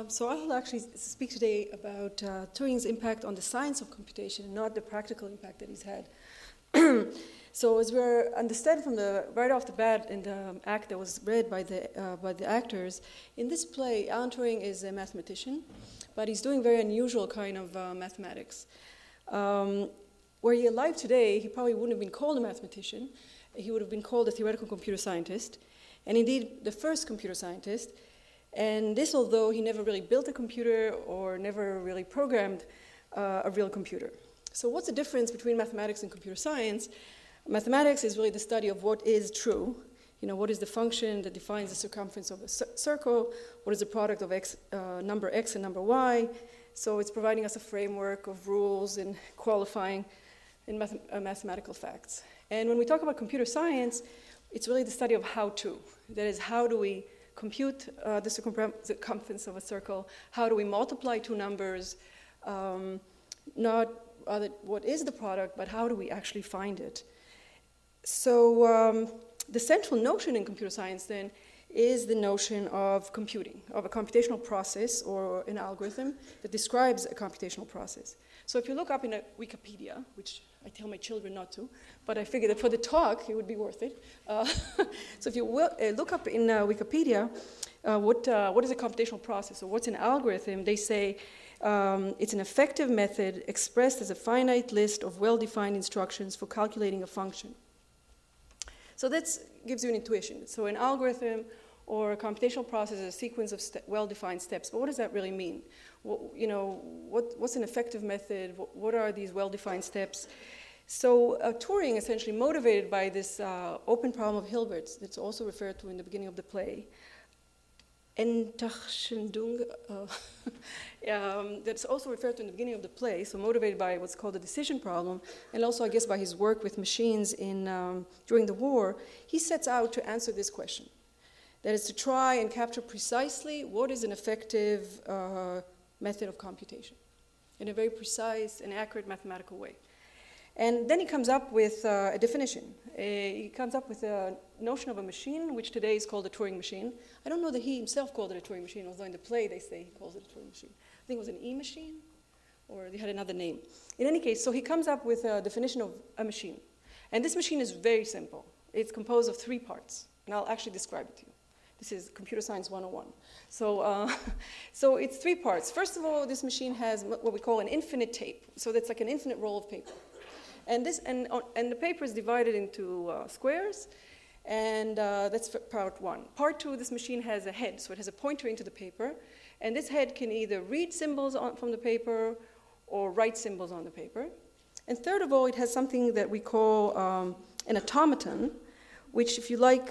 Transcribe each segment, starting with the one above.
So I'll actually speak today about Turing's impact on the science of computation, not the practical impact that he's had. So as we're understood from right off the bat in the act that was read by the actors, in this play, Alan Turing is a mathematician, but he's doing very unusual kind of mathematics. Were he alive today, he probably wouldn't have been called a mathematician. He would have been called a theoretical computer scientist, and indeed the first computer scientist. And this, although he never really built a computer or never really programmed a real computer. So what's the difference between mathematics and computer science? Mathematics is really the study of what is true. You know, what is the function that defines the circumference of a circle? What is the product of number x and number y? So it's providing us a framework of rules and qualifying in mathematical facts. And when we talk about computer science, it's really the study of how to. That is, how do we compute the circumference of a circle? How do we multiply two numbers? Not what is the product, but how do we actually find it? So the central notion in computer science then is the notion of computing, of a computational process or an algorithm that describes a computational process. So if you look up in a Wikipedia, which I tell my children not to, but I figured that for the talk it would be worth it. So if you look up in Wikipedia, what is a computational process or what's an algorithm, they say it's an effective method expressed as a finite list of well-defined instructions for calculating a function. So that gives you an intuition. So an algorithm or a computational process is a sequence of well-defined steps. But what does that really mean? What's an effective method? What are these well-defined steps? So Turing, essentially motivated by this open problem of Hilbert's that's also referred to in the beginning of the play, Entachendung, that's also referred to in the beginning of the play, so motivated by what's called the decision problem, and also, I guess, by his work with machines during the war, he sets out to answer this question. That is to try and capture precisely what is an effective method of computation in a very precise and accurate mathematical way. And then he comes up with a definition. He comes up with a notion of a machine, which today is called a Turing machine. I don't know that he himself called it a Turing machine, although in the play they say he calls it a Turing machine. I think it was an E-machine, or they had another name. In any case, so he comes up with a definition of a machine. And this machine is very simple. It's composed of 3 parts, and I'll actually describe it to you. This is Computer Science 101. So it's 3 parts. First of all, this machine has what we call an infinite tape. So that's like an infinite roll of paper. And the paper is divided into squares, and that's part 1. Part 2, this machine has a head, so it has a pointer into the paper, and this head can either read symbols from the paper or write symbols on the paper. And third of all, it has something that we call an automaton, which, if you like,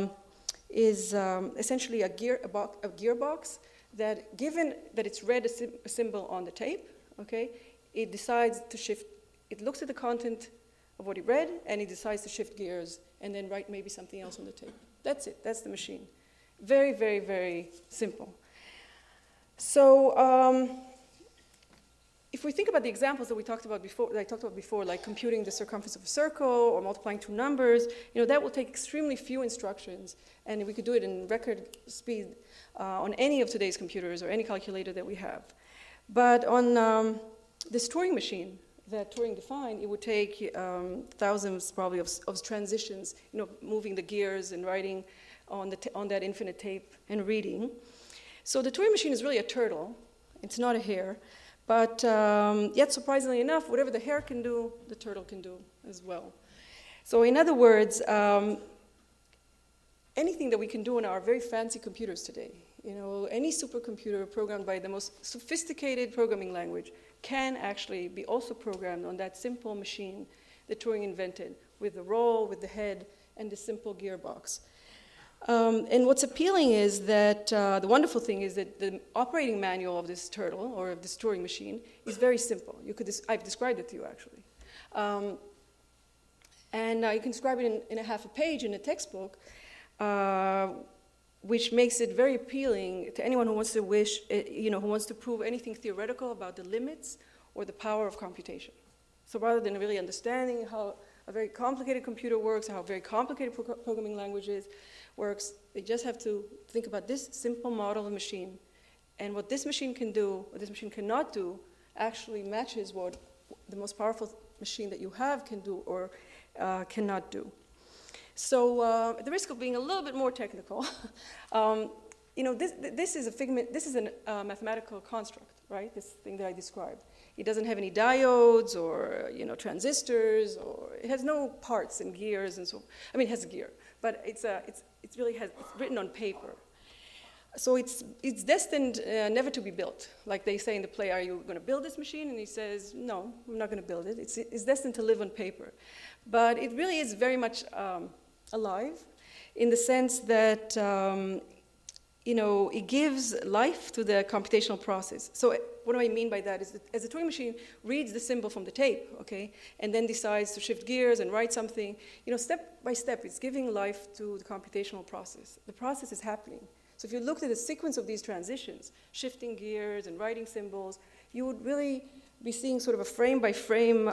is essentially a gearbox that, given that it's read a symbol on the tape, okay, it decides to shift. It looks at the content of what he read, and he decides to shift gears and then write maybe something else on the tape. That's it. That's the machine. Very, very, very simple. So if we think about the examples that I talked about before, like computing the circumference of a circle or multiplying 2 numbers, that will take extremely few instructions, and we could do it in record speed on any of today's computers or any calculator that we have. But on this Turing machine that Turing defined, it would take thousands probably of transitions, moving the gears and writing on that infinite tape and reading. So the Turing machine is really a turtle. It's not a hare. But yet, surprisingly enough, whatever the hare can do, the turtle can do as well. So in other words, anything that we can do in our very fancy computers today, any supercomputer programmed by the most sophisticated programming language can actually be also programmed on that simple machine that Turing invented with the roll, with the head, and the simple gearbox. And what's appealing is that the wonderful thing is that the operating manual of this turtle or of this Turing machine is very simple. I've described it to you actually. And you can describe it in a half a page in a textbook, which makes it very appealing to anyone who wants to prove anything theoretical about the limits or the power of computation. So rather than really understanding how a very complicated computer works, how a very complicated programming language works, they just have to think about this simple model of machine And what this machine can do, what this machine cannot do, actually matches what the most powerful machine that you have can do or cannot do. So at the risk of being a little bit more technical, this is a figment, this is a mathematical construct, right? This thing that I described. It doesn't have any diodes or transistors, or it has no parts and gears and so. I mean, it has a gear, but it's written on paper. So it's destined never to be built. Like they say in the play, are you going to build this machine? And he says, no, I'm not going to build it. It's destined to live on paper. But it really is very much alive in the sense that, it gives life to the computational process. So what do I mean by that is that as a Turing machine reads the symbol from the tape, okay, and then decides to shift gears and write something, step by step, it's giving life to the computational process. The process is happening. So if you looked at the sequence of these transitions, shifting gears and writing symbols, you would really be seeing sort of a frame-by-frame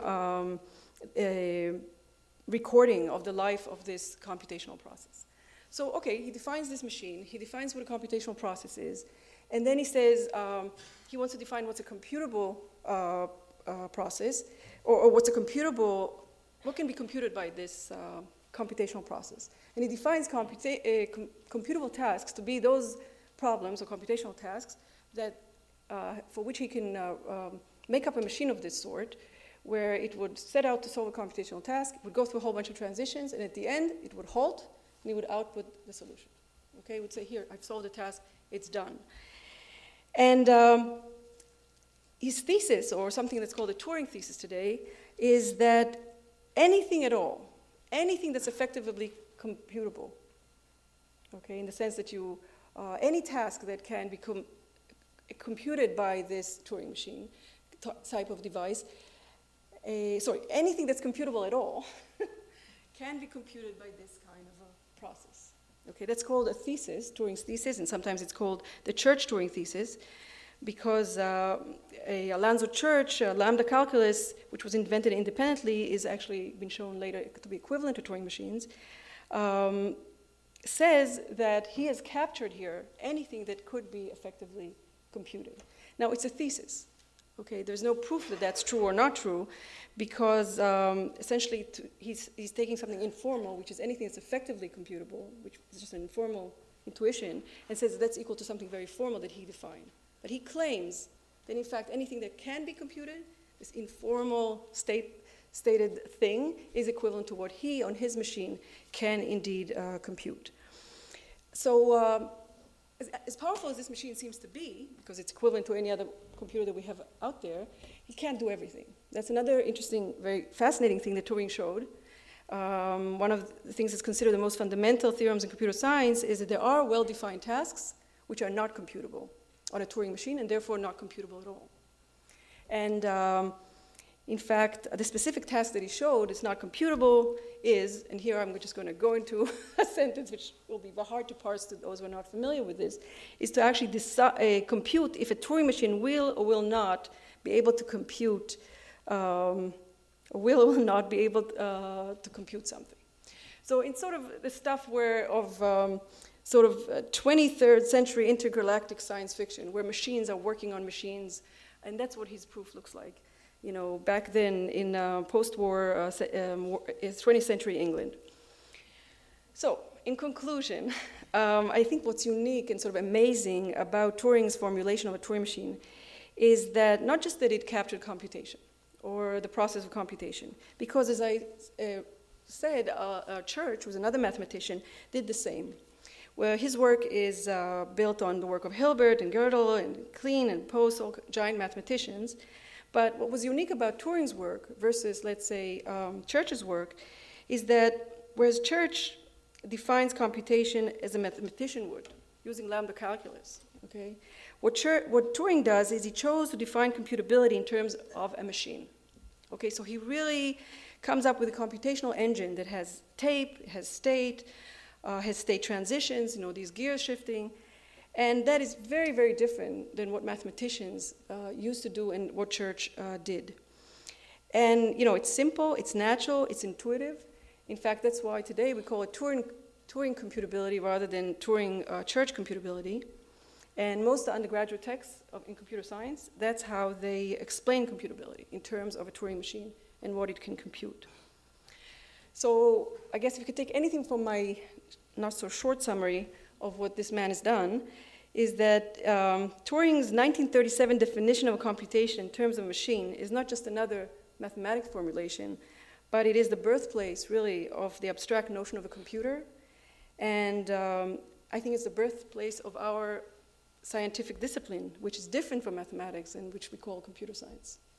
recording of the life of this computational process. So, okay, he defines this machine. He defines what a computational process is. And then he says he wants to define what's a computable process, or what can be computed by this computational process. And he defines computable tasks to be those problems or computational tasks that, for which he can make up a machine of this sort, where it would set out to solve a computational task, it would go through a whole bunch of transitions, and at the end, it would halt, and it would output the solution. Okay, it would say, here, I've solved the task, it's done. And his thesis, or something that's called a Turing thesis today, is that anything at all, anything that's effectively computable, okay, in the sense that any task that can be computed by this Turing machine type of device, anything that's computable at all can be computed by this kind of a process. Okay, that's called a thesis, Turing's thesis, and sometimes it's called the Church-Turing thesis, because Alonzo Church, lambda calculus, which was invented independently, is actually been shown later to be equivalent to Turing machines, says that he has captured here anything that could be effectively computed. Now, it's a thesis. Okay, there's no proof that that's true or not true, because essentially he's taking something informal, which is anything that's effectively computable, which is just an informal intuition, and says that's equal to something very formal that he defined. But he claims that, in fact, anything that can be computed, this informal stated thing, is equivalent to what he, on his machine, can indeed compute. So as powerful as this machine seems to be, because it's equivalent to any other computer that we have out there, he can't do everything. That's another interesting, very fascinating thing that Turing showed. One of the things that's considered the most fundamental theorems in computer science is that there are well-defined tasks which are not computable on a Turing machine, and therefore not computable at all. And in fact, the specific task that he showed is not computable is, and here I'm just going to go into a sentence which will be hard to parse to those who are not familiar with this, is to actually compute if a Turing machine will or will not be able to compute, or will or will not be able to compute something. So in sort of the stuff of 23rd century intergalactic science fiction, where machines are working on machines, and that's what his proof looks like. Back then in post-war 20th century England. So, in conclusion, I think what's unique and sort of amazing about Turing's formulation of a Turing machine is that not just that it captured computation or the process of computation, because as I said, Church, who was another mathematician, did the same. Where his work is built on the work of Hilbert and Gödel and Kleene and Post, all giant mathematicians. But what was unique about Turing's work versus, let's say, Church's work is that whereas Church defines computation as a mathematician would, using lambda calculus, okay? What Turing does is he chose to define computability in terms of a machine. Okay, so he really comes up with a computational engine that has tape, has state transitions, these gears shifting. And that is very, very different than what mathematicians used to do and what Church did. And, it's simple, it's natural, it's intuitive. In fact, that's why today we call it Turing computability rather than Turing Church computability. And most of the undergraduate texts in computer science, that's how they explain computability in terms of a Turing machine and what it can compute. So I guess if you could take anything from my not so short summary of what this man has done, is that Turing's 1937 definition of a computation in terms of a machine is not just another mathematics formulation, but it is the birthplace, really, of the abstract notion of a computer. And I think it's the birthplace of our scientific discipline, which is different from mathematics and which we call computer science.